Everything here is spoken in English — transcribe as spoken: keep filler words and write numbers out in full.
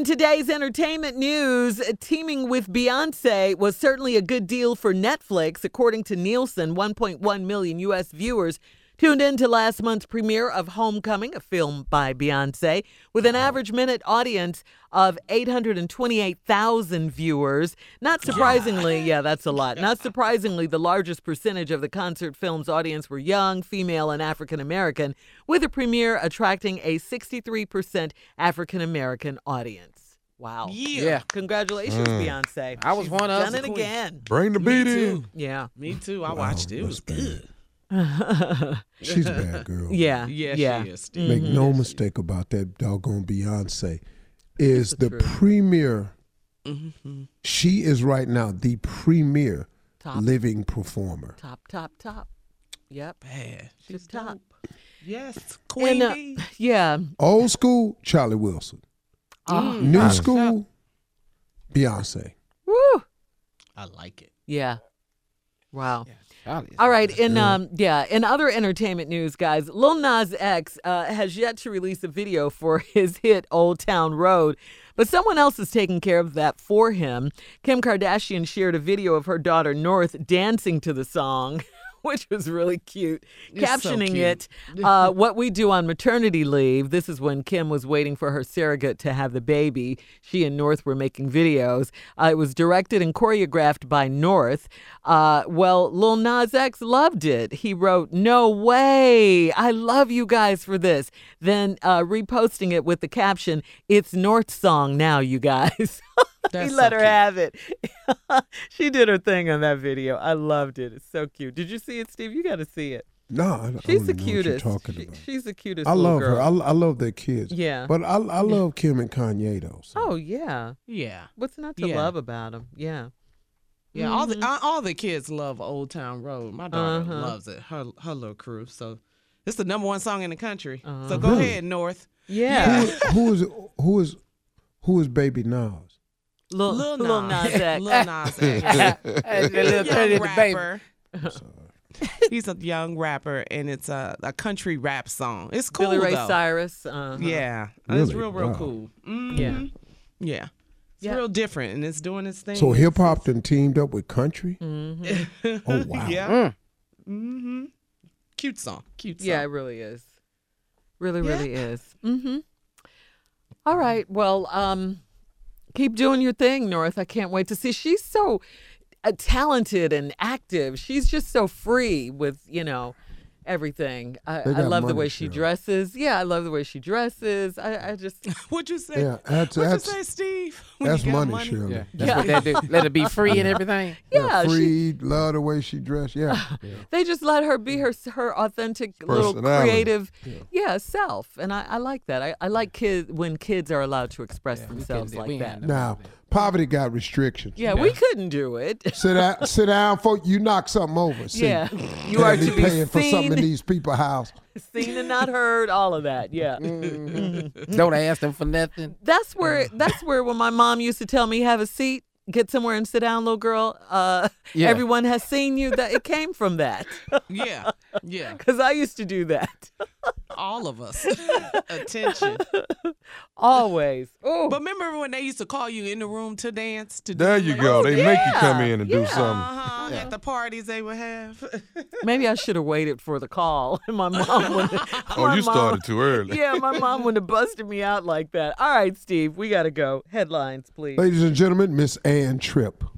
In today's entertainment news, teaming with Beyonce was certainly a good deal for Netflix. According to Nielsen, one point one million U S viewers tuned in to last month's premiere of Homecoming, a film by Beyonce, with an average minute audience of eight hundred twenty-eight thousand viewers. Not surprisingly, yeah, that's a lot. Not surprisingly, the largest percentage of the concert film's audience were young, female, and African American, with the premiere attracting a sixty-three percent African American audience. Wow. Yeah. Yeah. Congratulations, Mm. Beyonce. I was She's one of done the it queen. again. Bring the Me beat in. too. Yeah. Me too. I Wow, watched it. It that's was bad. good. She's a bad girl. Yeah. Yeah, yeah. she is. Steve. Make no mistake about that doggone Beyonce. Is the the truth. premier, Mm-hmm. she is right now the premier Top, living performer. top, top, top. Yep. Bad. She's She's top. dope. Yes. Queen And, uh, bee. Yeah. Old school, Charlie Wilson. Uh, New Ah. school, Beyonce. Woo. I like it. Yeah. Wow. Charlie is All right. In Yeah. um yeah, in other entertainment news, guys, Lil Nas X uh, has yet to release a video for his hit Old Town Road, but someone else is taking care of that for him. Kim Kardashian shared a video of her daughter North dancing to the song, which was really cute, It's so captioning cute. it, uh, what we do on maternity leave. This is when Kim was waiting for her surrogate to have the baby. She and North were making videos. Uh, it was directed and choreographed by North. Uh, well, Lil Nas X loved it. He wrote, "No way, I love you guys for this." Then uh, reposting it with the caption, "It's North's song now, you guys." That's He let so her cute. have it. She did her thing on that video. I loved it. It's so cute. Did you see it, Steve? You got to see it. No, I, don't- I She's don't the even know what you're cutest. talking She- about. she's the cutest. I little love girl. her. I, I love their kids. Yeah. But I I love Kim and Kanye though. so. Oh yeah. Yeah. What's not to Yeah. love about them? Yeah. Yeah, all the Mhm. all, all the kids love Old Town Road. My daughter Uh-huh. loves it. Her her little crew. So it's the number one song in the country. Uh-huh. So go Really? ahead, North. Yeah. who is who is who is Baby Nas? Lil, Lil Lil Nas. Nas X. Lil Nas X. Hey, the little Young thirty the baby. rapper. I'm sorry. He's a young rapper, and it's a, a country rap song. It's cool Billy Ray though. Cyrus. Uh-huh. Yeah, it's Really? real, real Wow. cool. Mhm. Yeah. yeah. It's Yeah. real different, and it's doing its thing. So It's- hip hop done teamed up with country. Mhm. Oh, wow. Yeah. Mm. Mm-hmm. Cute song. Cute song. Yeah, it really is. Really, Yeah. really is. Mm-hmm. All right. Well, um, keep doing your thing, North. I can't wait to see. She's so uh, talented and active. She's just so free with, you know, everything. I, They I got love the money, way she Cheryl. dresses. Yeah, I love the way she dresses. I, I just, What'd you say? Yeah, that's What'd that's you say, Steve? When that's you got money, Shirley. Yeah, Yeah. that's what they do. Let it be free and everything. yeah, she, free, love the way she dressed. Yeah, they just let her be her her authentic little Personality. creative, Yeah. yeah, self. And I, I like that. I, I like kids when kids are allowed to express Yeah, we themselves couldn't- like we that. ain't now poverty got restrictions. Yeah, we couldn't do it. Sit down, sit down, folks. You knock something over. See, Yeah, you They are be to be paying for something in seen, these people's house. seen and not heard. All of that. Yeah, Don't ask them for nothing. that's where that's where when my mom used to tell me, "Have a seat, get somewhere and sit down, little girl." Uh, Yeah. Everyone has seen you. That it came from that Yeah. Yeah. because I used to do that All of us. Attention. always. Oh, But remember when they used to call you in the room to dance? To There do you like- go. They make you come yeah, in and do yeah. something. Uh-huh. At the parties they would have. maybe I should have waited for the call. My mom would. Oh, my you mom- started too early. Yeah, my mom wouldn't have busted me out like that. All right, Steve, we got to go. Headlines, please. Ladies and gentlemen, Miss Ann Tripp.